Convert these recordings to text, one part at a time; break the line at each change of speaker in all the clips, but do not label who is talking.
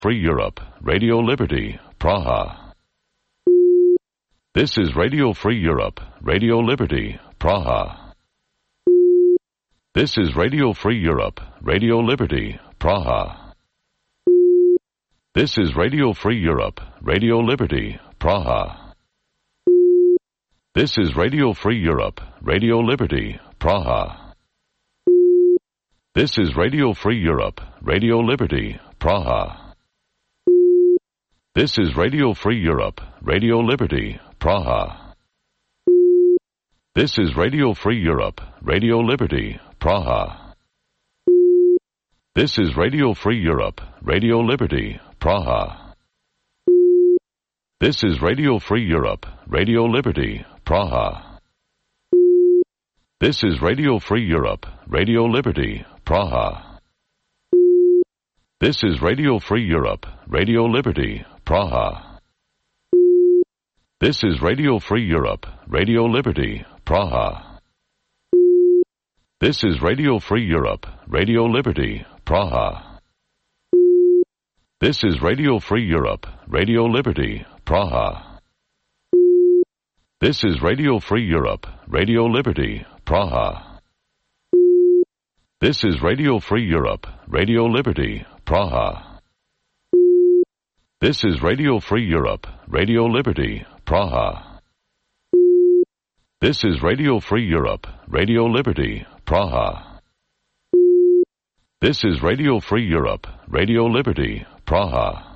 Free Europe, Radio Liberty, Praha. This is Radio Free Europe, Radio Liberty, Praha. This is Radio Free Europe, Radio Liberty, Praha. This is Radio Free Europe, Radio Liberty, Praha. This is Radio Free Europe, Radio Liberty, Praha. This is Radio Free Europe, Radio Liberty, Praha. This is Radio Free Europe, Radio Liberty, Praha. This is Radio Free Europe, Radio Liberty, Praha. This is Radio Free Europe, Radio Liberty, Praha. This is Radio Free Europe, Radio Liberty, Praha. This is Radio Free Europe, Radio Liberty, Praha. This is Radio Free Europe, Radio Liberty, Praha. This is Radio Free Europe, Radio Liberty, Praha. This is Radio Free Europe, Radio Liberty, Praha. This is Radio Free Europe, Radio Liberty, Praha. This is Radio Free Europe, Radio Liberty, Praha. This is Radio Free Europe, Radio Liberty, Praha. This is Radio Free Europe, Radio Liberty, Praha. This is Radio Free Europe, Radio Liberty, Praha. This is Radio Free Europe, Radio Liberty, Praha.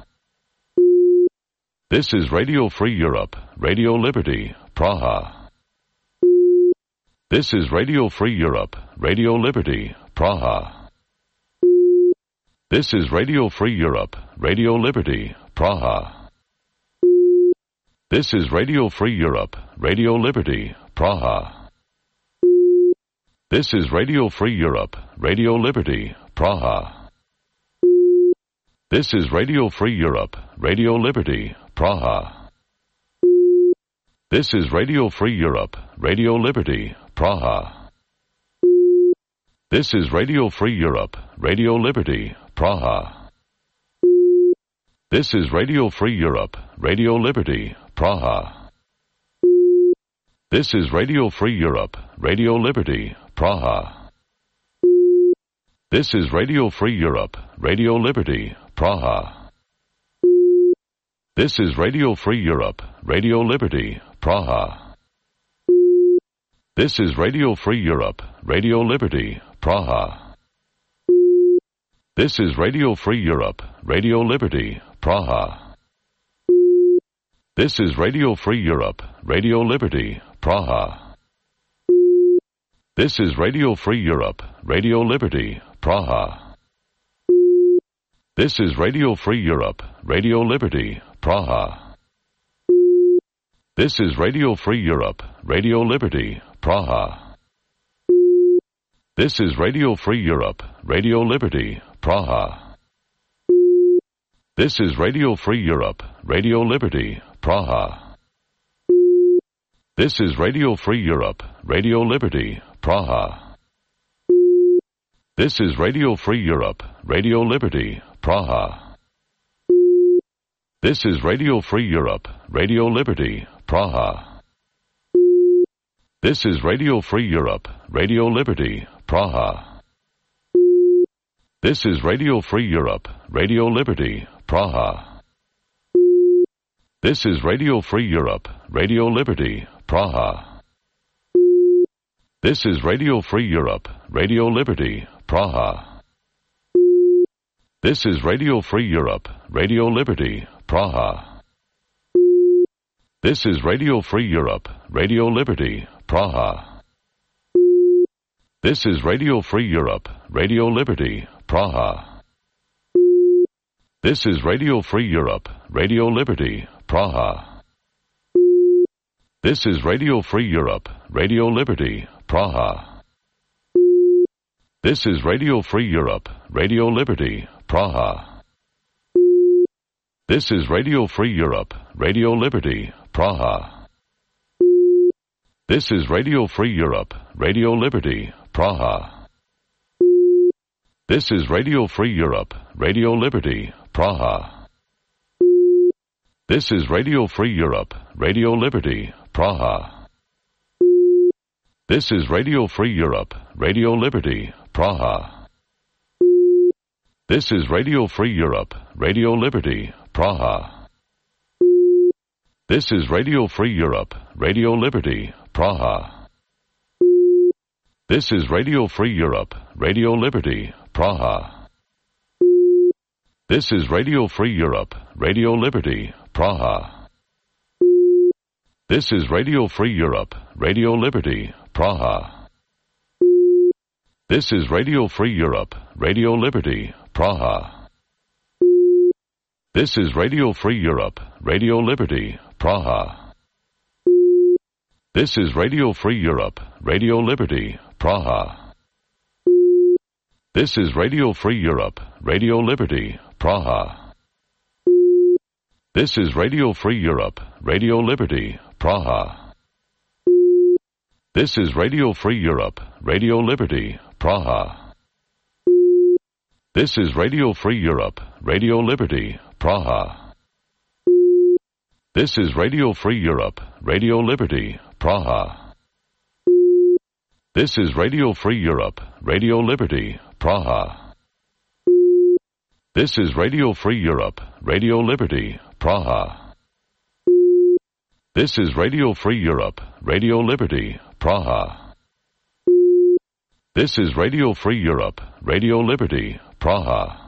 This is Radio Free Europe, Radio Liberty, Praha. This is Radio Free Europe, Radio Liberty, Praha. This is Radio Free Europe, Radio Liberty, Praha. This is Radio Free Europe, Radio Liberty, Praha. This is Radio Free Europe, Radio Liberty, Praha. This is Radio Free Europe, Radio Liberty, Praha. This is Radio Free Europe, Radio Liberty, Praha. This is Radio Free Europe, Radio Liberty, Praha. This is Radio Free Europe, Radio Liberty, Praha. This is Radio Free Europe, Radio Liberty, Praha. This is Radio Free Europe, Radio Liberty, Praha. This is Radio Free Europe, Radio Liberty, Praha. This is Radio Free Europe, Radio Liberty, Praha. This is Radio Free Europe, Radio Liberty, Praha. This is Radio Free Europe, Radio Liberty, Praha. This is Radio Free Europe, Radio Liberty, Praha. This is Radio Free Europe, Radio Liberty, Praha. This is Radio Free Europe, Radio Liberty, Praha. This is Radio Free Europe, Radio Liberty, Praha. This is Radio Free Europe, Radio Liberty, Praha. This is Radio Free Europe, Radio Liberty, Praha. This is Radio Free Europe, Radio Liberty, Praha. This is Radio Free Europe, Radio Liberty, Praha. This is Radio Free Europe, Radio Liberty, Praha. This is Radio Free Europe, Radio Liberty, Praha. This is Radio Free Europe, Radio Liberty, Praha. This is Radio Free Europe, Radio Liberty, Praha. This is Radio Free Europe, Radio Liberty, Praha. This is Radio Free Europe, Radio Liberty, Praha. This is Radio Free Europe, Radio Liberty, Praha. This is Radio Free Europe, Radio Liberty, Praha. This is Radio Free Europe, Radio Liberty, Praha. This is Radio Free Europe, Radio Liberty, Praha. This is Radio Free Europe, Radio Liberty, Praha. This is Radio Free Europe, Radio Liberty, Praha. This is Radio Free Europe, Radio Liberty, Praha. This is Radio Free Europe, Radio Liberty, Praha. This is Radio Free Europe, Radio Liberty, Praha. This is Radio Free Europe, Radio Liberty, Praha. This is Radio Free Europe, Radio Liberty, Praha. This is Radio Free Europe, Radio Liberty, Praha. This is Radio Free Europe, Radio Liberty, Praha. This is Radio Free Europe, Radio Liberty, Praha. This is Radio Free Europe, Radio Liberty, Praha. This is Radio Free Europe, Radio Liberty, Praha. This is Radio Free Europe, Radio Liberty, Praha. This is Radio Free Europe, Radio Liberty, Praha. This is Radio Free Europe, Radio Liberty, Praha. This is Radio Free Europe, Radio Liberty, Praha. This is Radio Free Europe, Radio Liberty, Praha. This is Radio Free Europe, Radio Liberty, Praha. This is Radio Free Europe, Radio Liberty, Praha. This is Radio Free Europe, Radio Liberty, Praha. This is Radio Free Europe, Radio Liberty, Praha. This is Radio Free Europe, Radio Liberty, Praha.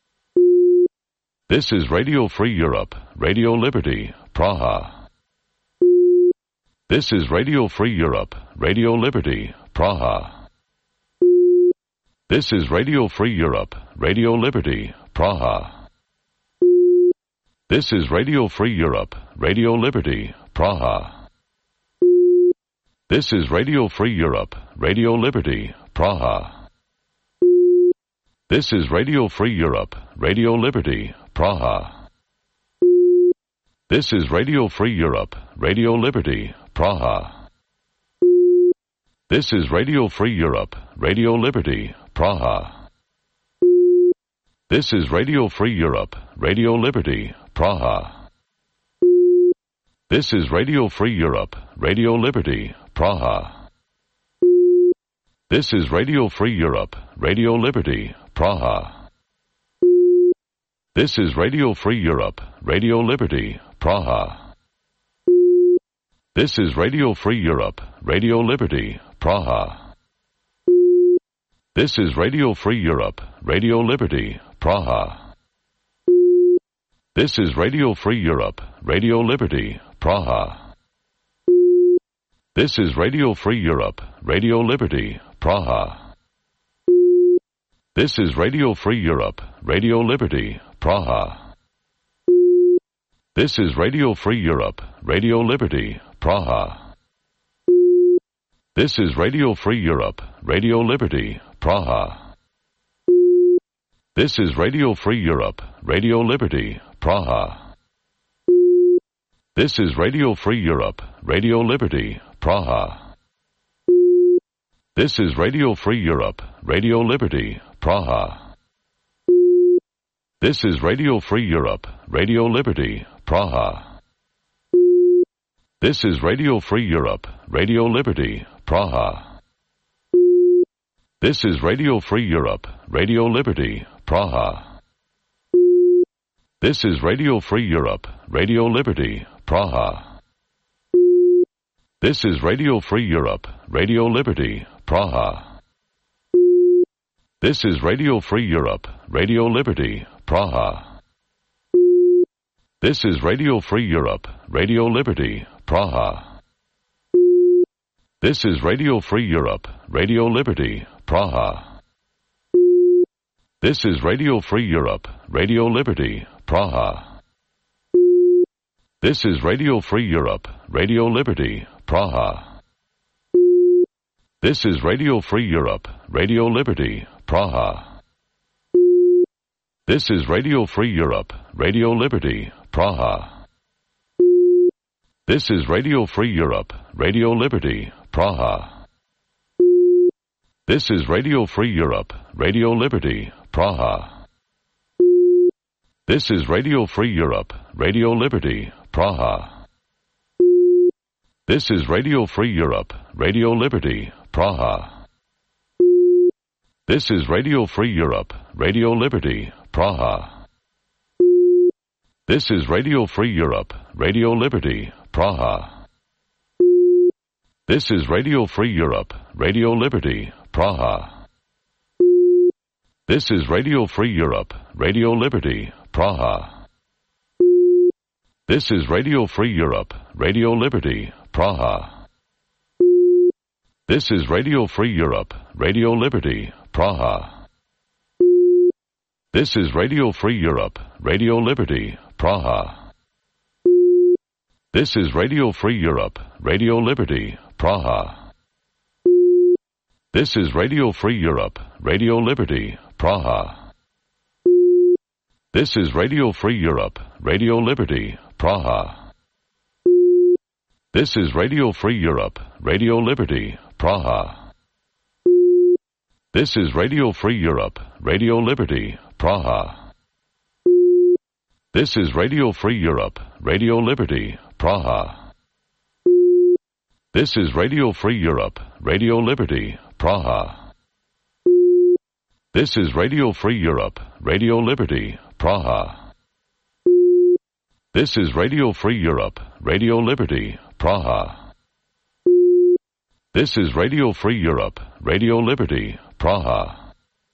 This is Radio Free Europe, Radio Liberty, Praha. This is Radio Free Europe, Radio Liberty, Praha. This is Radio Free Europe, Radio Liberty, Praha. This is Radio Free Europe, Radio Liberty, Praha. This is Radio Free Europe, Radio Liberty, Praha. This is Radio Free Europe, Radio Liberty, Praha. This is Radio Free Europe, Radio Liberty, Praha. This is Radio Free Europe, Radio Liberty, Praha. This is Radio Free Europe, Radio Liberty, Praha. This is Radio Free Europe, Radio Liberty, Praha. This is Radio Free Europe, Radio Liberty, Praha. This is Radio Free Europe, Radio Liberty, Praha. This is Radio Free Europe, Radio Liberty, Praha. This is Radio Free Europe, Radio Liberty, Praha. This is Radio Free Europe, Radio Liberty, Praha. This is Radio Free Europe, Radio Liberty, Praha. This is Radio Free Europe, Radio Liberty, Praha. This is Radio Free Europe, Radio Liberty, Praha. This is Radio Free Europe, Radio Liberty, Praha. This is Radio Free Europe, Radio Liberty, Praha. This is Radio Free Europe, Radio Liberty, Praha. This is Radio Free Europe, Radio Liberty, Praha. This is Radio Free Europe, Radio Liberty, Praha. This is Radio Free Europe, Radio Liberty, Praha. This is Radio Free Europe, Radio Liberty, Praha. This is Radio Free Europe, Radio Liberty, Praha. This is Radio Free Europe, Radio Liberty, Praha. This is Radio Free Europe, Radio Liberty, Praha. This is Radio Free Europe, Radio Liberty, Praha. This is Radio Free Europe, Radio Liberty, Praha. This is Radio Free Europe, Radio Liberty, Praha. This is Radio Free Europe, Radio Liberty, Praha. This is Radio Free Europe, Radio Liberty, Praha. This is Radio Free Europe, Radio Liberty, Praha. This is Radio Free Europe, Radio Liberty, Praha. This is Radio Free Europe, Radio Liberty, Praha. This is Radio Free Europe, Radio Liberty, Praha. This is Radio Free Europe, Radio Liberty, Praha. This is Radio Free Europe, Radio Liberty, Praha. This is Radio Free Europe, Radio Liberty, Praha. This is Radio Free Europe, Radio Liberty, Praha. This is Radio Free Europe, Radio Liberty, Praha. This is Radio Free Europe, Radio Liberty, Praha. This is Radio Free Europe, Radio Liberty, Praha. This is Radio Free Europe, Radio Liberty, Praha. This is Radio Free Europe, Radio Liberty, Praha. This is Radio Free Europe, Radio Liberty, Praha. This is Radio Free Europe, Radio Liberty, Praha. This is Radio Free Europe, Radio Liberty, Praha. This is Radio Free Europe, Radio Liberty, Praha. This is Radio Free Europe, Radio Liberty, Praha. This is Radio Free Europe, Radio Liberty, Praha. This is Radio Free Europe, Radio Liberty, Praha. This is Radio Free Europe, Radio Liberty, Praha. This is Radio Free Europe, Radio Liberty, Praha.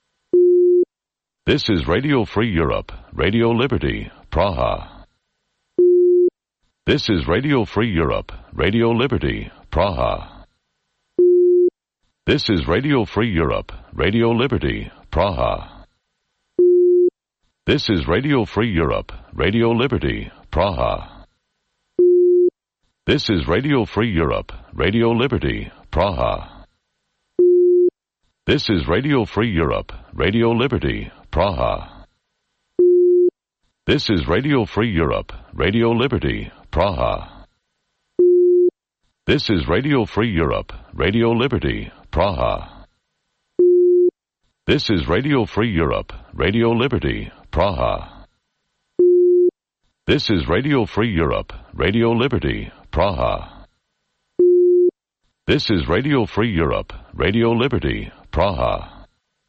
This is Radio Free Europe, Radio Liberty, Praha. This is Radio Free Europe, Radio Liberty, Praha. This is Radio Free Europe, Radio Liberty, Praha. This is Radio Free Europe, Radio Liberty, Praha. This is Radio Free Europe, Radio Liberty, Praha. This is Radio Free Europe, Radio Liberty, Praha. This is Radio Free Europe, Radio Liberty, Praha. This is Radio Free Europe, Radio Liberty, Praha. This is Radio Free Europe, Radio Liberty, Praha. This is Radio Free Europe, Radio Liberty, Praha. This is Radio Free Europe, Radio Liberty, Praha.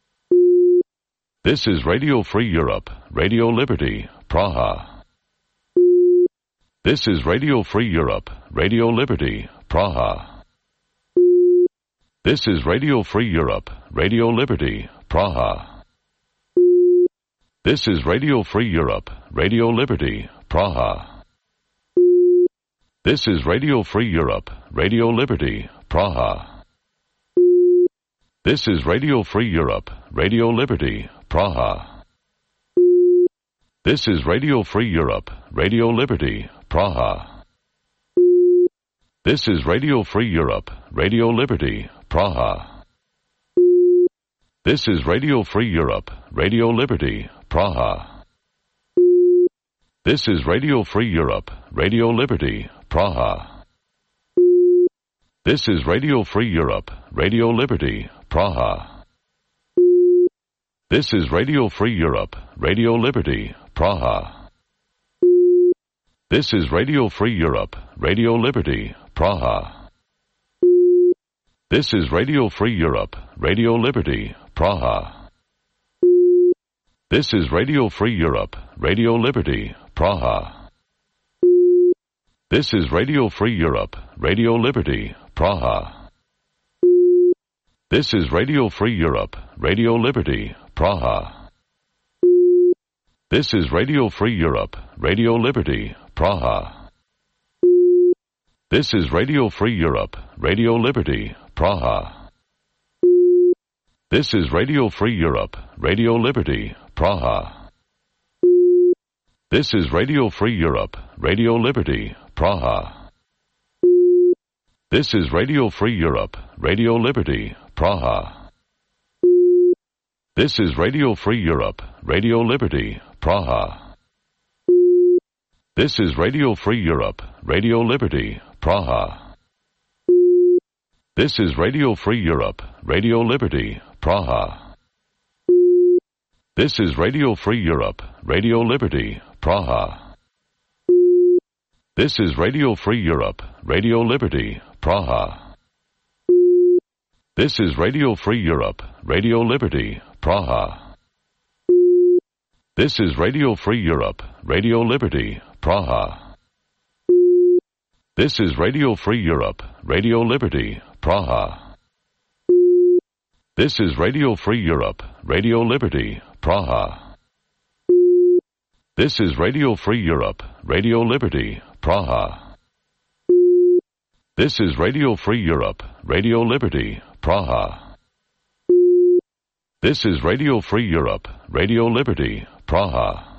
This is Radio Free Europe, Radio Liberty, Praha. This is Radio Free Europe, Radio Liberty, Praha. This is Radio Free Europe, Radio Liberty, Praha. This is Radio Free Europe, Radio Liberty, Praha. This is Radio Free Europe, Radio Liberty, Praha. This is Radio Free Europe, Radio Liberty, Praha. This is Radio Free Europe, Radio Liberty, Praha. This is Radio Free Europe, Radio Liberty, Praha. This is Radio Free Europe, Radio Liberty, Praha. This is Radio Free Europe, Radio Liberty, Praha. This is Radio Free Europe, Radio Liberty, Praha. This is Radio Free Europe, Radio Liberty, Praha. This is Radio Free Europe, Radio Liberty, Praha. This is Radio Free Europe, Radio Liberty, Praha. This is Radio Free Europe, Radio Liberty, Praha. This is Radio Free Europe, Radio Liberty, Praha. This is Radio Free Europe, Radio Liberty, Praha. This is Radio Free Europe, Radio Liberty, Praha. This is Radio Free Europe, Radio Liberty, Praha. This is Radio Free Europe, Radio Liberty, Praha. This is Radio Free Europe, Radio Liberty, Praha. This is Radio Free Europe, Radio Liberty, Praha. This is Radio Free Europe, Radio Liberty, Praha. This is Radio Free Europe, Radio Liberty, Praha. This is Radio Free Europe, Radio Liberty, Praha. This is Radio Free Europe, Radio Liberty, Praha. This is Radio Free Europe, Radio Liberty, Praha. This is Radio Free Europe, Radio Liberty, Praha. This is Radio Free Europe, Radio Liberty, Praha. This is Radio Free Europe, Radio Liberty, Praha. This is Radio Free Europe, Radio Liberty, Praha. This is Radio Free Europe, Radio Liberty, Praha. This is Radio Free Europe, Radio Liberty, Praha. This is Radio Free Europe, Radio Liberty, Praha.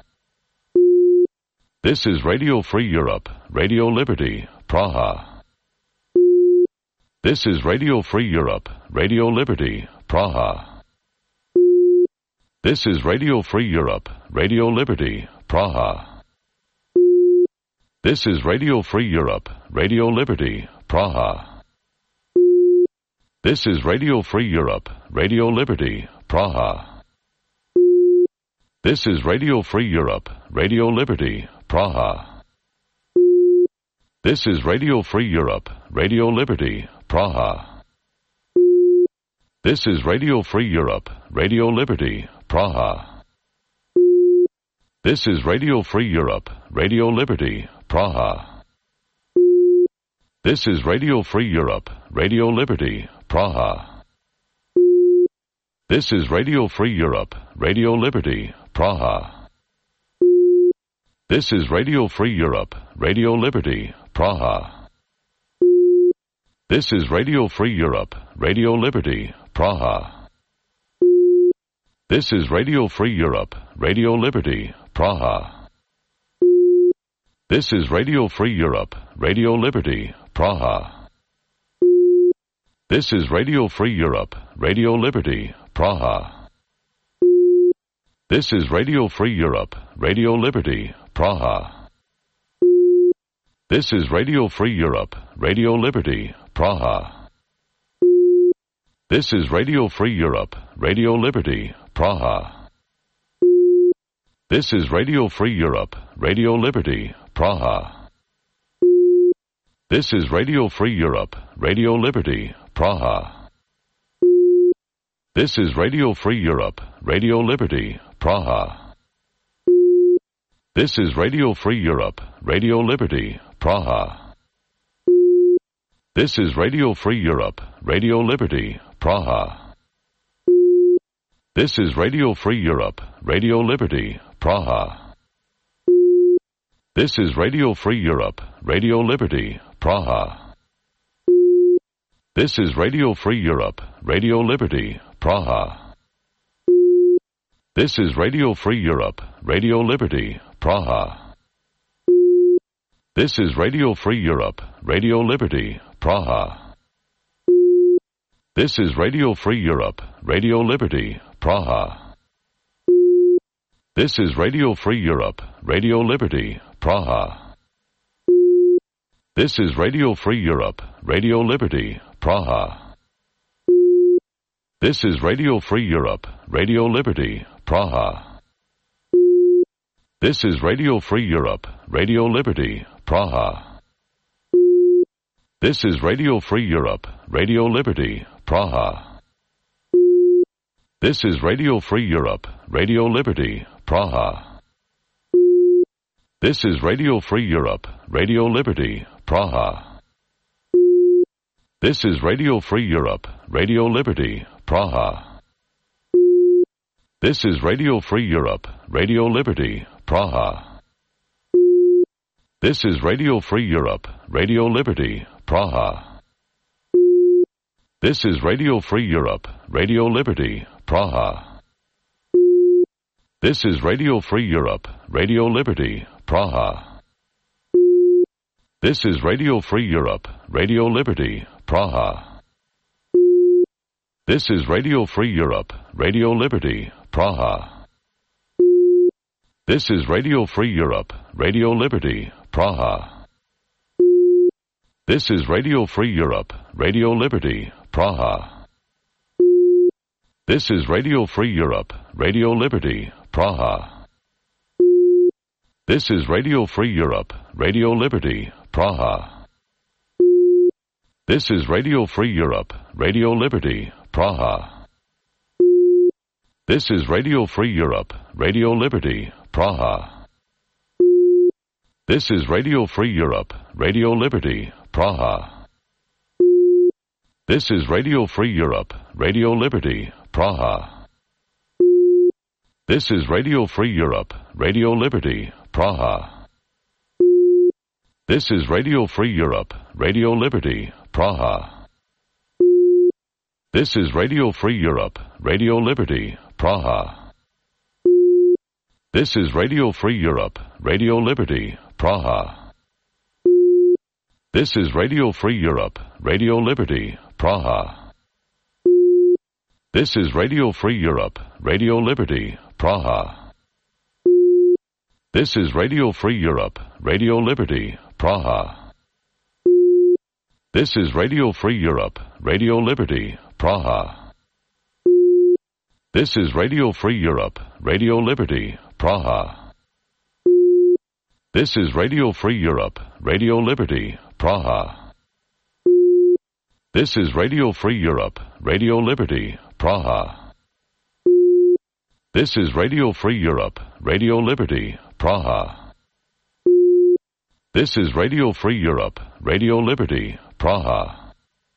This is Radio Free Europe, Radio Liberty, Praha. This is Radio Free Europe, Radio Liberty, Praha. This is Radio Free Europe, Radio Liberty, Praha. This is Radio Free Europe, Radio Liberty, Praha. This is Radio Free Europe, Radio Liberty, Praha. This is Radio Free Europe, Radio Liberty, Praha. This is Radio Free Europe, Radio Liberty, Praha. This is Radio Free Europe, Radio Liberty, Praha. This is Radio Free Europe, Radio Liberty, Praha. This is Radio Free Europe, Radio Liberty, Praha. This is Radio Free Europe, Radio Liberty, Praha. This is Radio Free Europe, Radio Liberty, Praha. This is Radio Free Europe, Radio Liberty, Praha. This is Radio Free Europe, Radio Liberty, Praha. This is Radio Free Europe, Radio Liberty, Praha. This is Radio Free Europe, Radio Liberty, Praha. This is Radio Free Europe, Radio Liberty, Praha. This is Radio Free Europe, Radio Liberty, Praha. This is Radio Free Europe, Radio Liberty, Praha. This is Radio Free Europe, Radio Liberty, Praha. This is Radio Free Europe, Radio Liberty, Praha. This is Radio Free Europe, Radio Liberty, Praha. This is Radio Free Europe, Radio Liberty, Praha. This is Radio Free Europe, Radio Liberty, Praha. This is Radio Free Europe, Radio Liberty, Praha. This is Radio Free Europe, Radio Liberty, Praha. This is Radio Free Europe, Radio Liberty, Praha. This is Radio Free Europe, Radio Liberty, Praha. This is Radio Free Europe, Radio Liberty, Praha. This is Radio Free Europe, Radio Liberty, Praha. This is Radio Free Europe, Radio Liberty, Praha. This is Radio Free Europe, Radio Liberty, Praha. This is Radio Free Europe, Radio Liberty, Praha. This is Radio Free Europe, Radio Liberty, Praha. This is Radio Free Europe, Radio Liberty, Praha. This is Radio Free Europe, Radio Liberty, Praha. This is Radio Free Europe, Radio Liberty, Praha. This is Radio Free Europe, Radio Liberty, Praha. This is Radio Free Europe, Radio Liberty, Praha. This is Radio Free Europe, Radio Liberty, Praha. This is Radio Free Europe, Radio Liberty, Praha. This is Radio Free Europe, Radio Liberty, Praha. This is Radio Free Europe, Radio Liberty, Praha. This is Radio Free Europe, Radio Liberty, Praha. This is Radio Free Europe, Radio Liberty, Praha. This is Radio Free Europe, Radio Liberty, Praha. This is Radio Free Europe, Radio Liberty, Praha. This is Radio Free Europe, Radio Liberty, Praha. This is Radio Free Europe, Radio Liberty, Praha. This is Radio Free Europe, Radio Liberty, Praha. This is Radio Free Europe, Radio Liberty, Praha. This is Radio Free Europe, Radio Liberty, Praha. This is Radio Free Europe, Radio Liberty, Praha. This is Radio Free Europe, Radio Liberty, Praha. This is Radio Free Europe, Radio Liberty, Praha. This is Radio Free Europe, Radio Liberty, Praha. This is Radio Free Europe, Radio Liberty, Praha. This is Radio Free Europe, Radio Liberty, Praha. This is Radio Free Europe, Radio Liberty, Praha. This is Radio Free Europe, Radio Liberty, Praha. This is Radio Free Europe, Radio Liberty, Praha. This is Radio Free Europe, Radio Liberty, Praha. This is Radio Free Europe, Radio Liberty, Praha. This is Radio Free Europe, Radio Liberty, Praha. This is Radio Free Europe, Radio Liberty, Praha.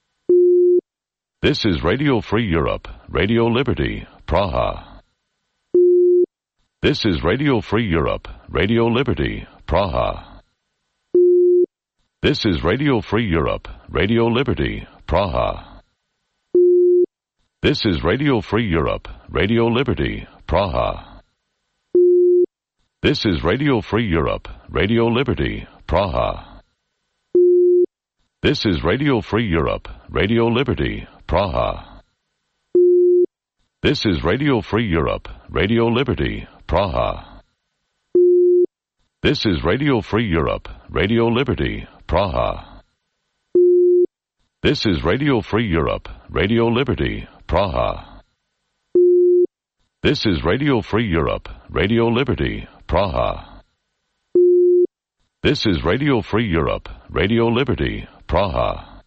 This is Radio Free Europe, Radio Liberty, Praha. This is Radio Free Europe, Radio Liberty, Praha. This is Radio Free Europe, Radio Liberty, Praha. This is Radio Free Europe, Radio Liberty, Praha. This is Radio Free Europe, Radio Liberty, Praha. This is Radio Free Europe, Radio Liberty, Praha. This is Radio Free Europe, Radio Liberty, Praha. This is Radio Free Europe, Radio Liberty, Praha. This is Radio Free Europe, Radio Liberty, Praha. This is Radio Free Europe, Radio Liberty, Praha. This is Radio Free Europe, Radio Liberty, Praha.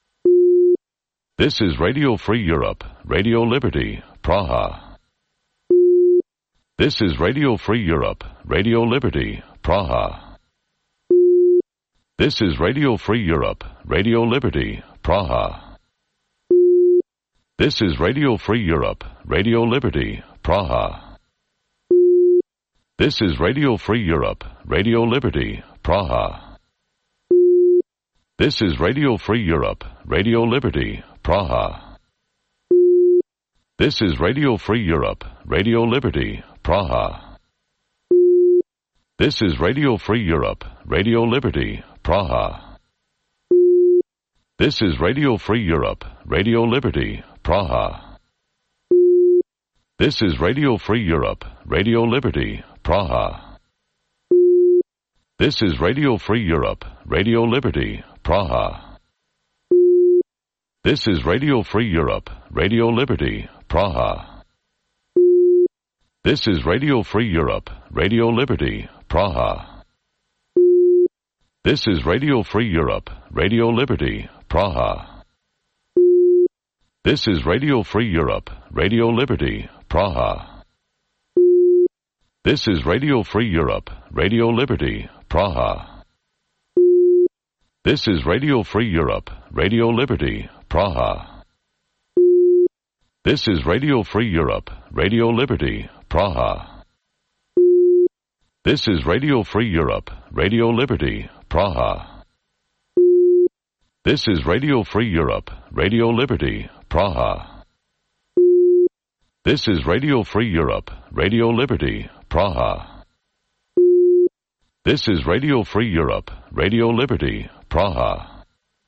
This is Radio Free Europe, Radio Liberty, Praha. This is Radio Free Europe, Radio Liberty, Praha. This is Radio Free Europe, Radio Liberty, Praha. This is Radio Free Europe, Radio Liberty, Praha. This is Radio Free Europe, Radio Liberty, Praha. This is Radio Free Europe, Radio Liberty, Praha. This is Radio Free Europe, Radio Liberty, Praha. This is Radio Free Europe, Radio Liberty, Praha. This is Radio Free Europe, Radio Liberty, Praha. This is Radio Free Europe, Radio Liberty, Praha. This is Radio Free Europe, Radio Liberty, Praha. This is Radio Free Europe, Radio Liberty, Praha. This is Radio Free Europe, Radio Liberty, Praha. This is Radio Free Europe, Radio Liberty, Praha. This is Radio Free Europe, Radio Liberty, Praha. This is Radio Free Europe, Radio Liberty, Praha. This is Radio Free Europe, Radio Liberty, Praha. This is Radio Free Europe, Radio Liberty, Praha. This is Radio Free Europe, Radio Liberty, Praha. This is Radio Free Europe, Radio Liberty, Praha. This is Radio Free Europe, Radio Liberty, Praha. This is Radio Free Europe, Radio Liberty, Praha.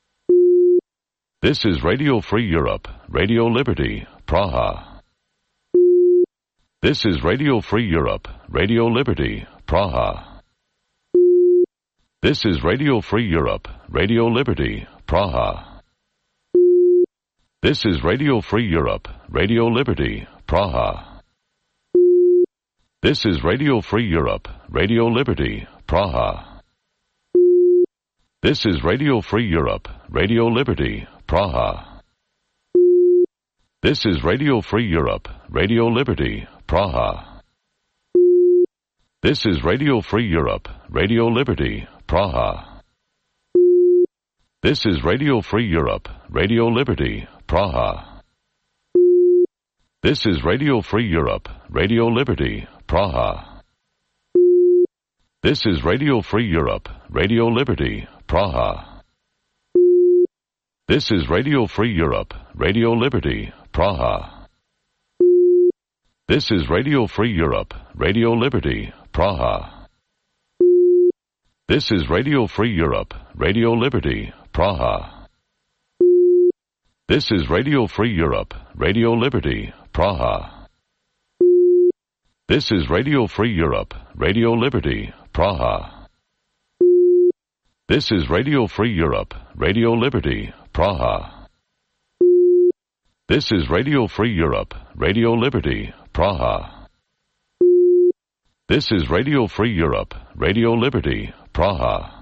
This is Radio Free Europe, Radio Liberty, Praha. This is Radio Free Europe, Radio Liberty, Praha. This is Radio Free Europe, Radio Liberty, Praha. This is Radio Free Europe, Radio Liberty, Praha. This is Radio Free Europe, Radio Liberty, Praha. This is Radio Free Europe, Radio Liberty, Praha. This is Radio Free Europe, Radio Liberty, Praha. This is Radio Free Europe, Radio Liberty, Praha. This is Radio Free Europe, Radio Liberty, Praha. This is Radio Free Europe, Radio Liberty, Praha. This is Radio Free Europe, Radio Liberty, Praha. This is Radio Free Europe, Radio Liberty, Praha. This is Radio Free Europe, Radio Liberty, Praha. This is Radio Free Europe, Radio Liberty, Praha. This is Radio Free Europe, Radio Liberty, Praha. This is Radio Free Europe, Radio Liberty, Praha. This is Radio Free Europe, Radio Liberty, Praha. This is Radio Free Europe, Radio Liberty, Praha. This is Radio Free Europe, Radio Liberty, Praha.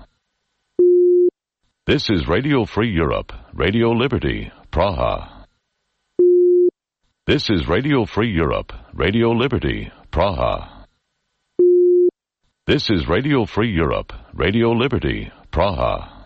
This is Radio Free Europe, Radio Liberty, Praha. This is Radio Free Europe, Radio Liberty, Praha. This is Radio Free Europe, Radio Liberty, Praha.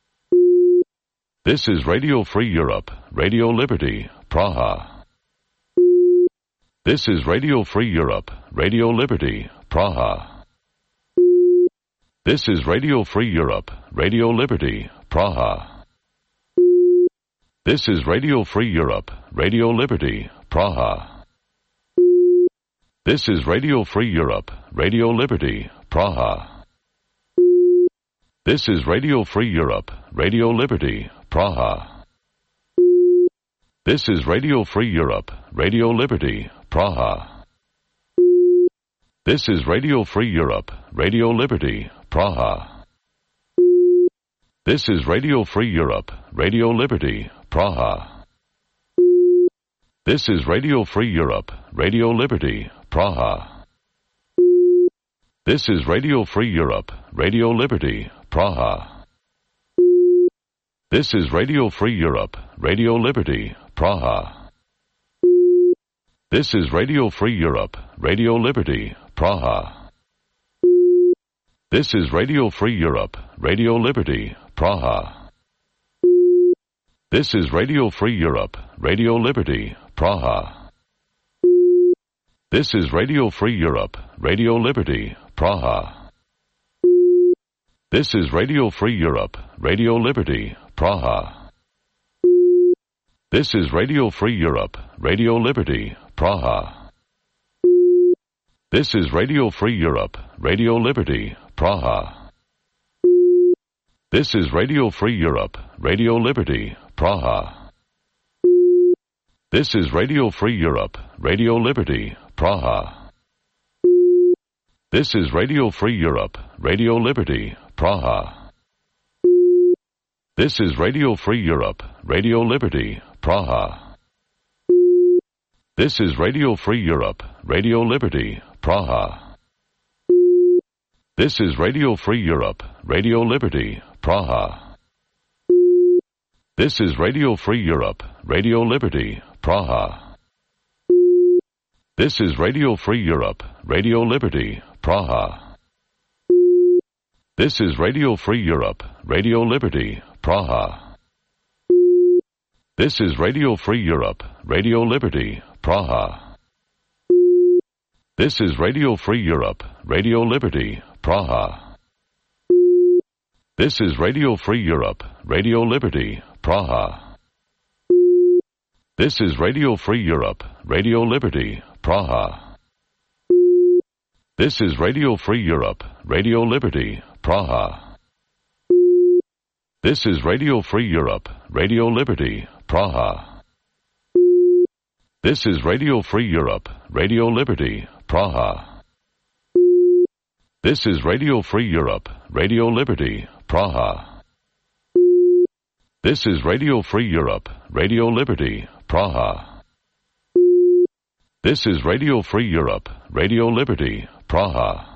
This is Radio Free Europe, Radio Liberty, Praha. This is Radio Free Europe, Radio Liberty, Praha. This is Radio Free Europe, Radio Liberty, Praha. This is Radio Free Europe, Radio Liberty, Praha. This is Radio Free Europe, Radio Liberty, Praha. This is Radio Free Europe, Radio Liberty, Praha. This is Radio Free Europe, Radio Liberty, Praha. This is Radio Free Europe, Radio Liberty, Praha. This is Radio Free Europe, Radio Liberty, Praha. This is Radio Free Europe, Radio Liberty, Praha. This is Radio Free Europe, Radio Liberty, Praha. This is Radio Free Europe, Radio Liberty, Praha. This is Radio Free Europe, Radio Liberty, Praha. This is Radio Free Europe, Radio Liberty, Praha. This is Radio Free Europe, Radio Liberty, Praha. This is Radio Free Europe, Radio Liberty, Praha. This is Radio Free Europe, Radio Liberty, Praha. This is Radio Free Europe, Radio Liberty, Praha. This is Radio Free Europe, Radio Liberty, Praha. This is Radio Free Europe, Radio Liberty, Praha. This is Radio Free Europe, Radio Liberty, Praha. This is Radio Free Europe, Radio Liberty, Praha. This is Radio Free Europe, Radio Liberty, Praha. This is Radio Free Europe, Radio Liberty, Praha. This is Radio Free Europe, Radio Liberty, Praha. This is Radio Free Europe, Radio Liberty, Praha. This is Radio Free Europe, Radio Liberty, Praha. This is Radio Free Europe, Radio Liberty, Praha. This is Radio Free Europe, Radio Liberty, Praha. This is Radio Free Europe, Radio Liberty, Praha. This is Radio Free Europe, Radio Liberty, Praha. This is Radio Free Europe, Radio Liberty, Praha. This is Radio Free Europe, Radio Liberty, Praha. This is Radio Free Europe, Radio Liberty, Praha. This is Radio Free Europe, Radio Liberty, Praha. This is Radio Free Europe, Radio Liberty, Praha. This is Radio Free Europe, Radio Liberty, Praha. This is Radio Free Europe, Radio Liberty, Praha.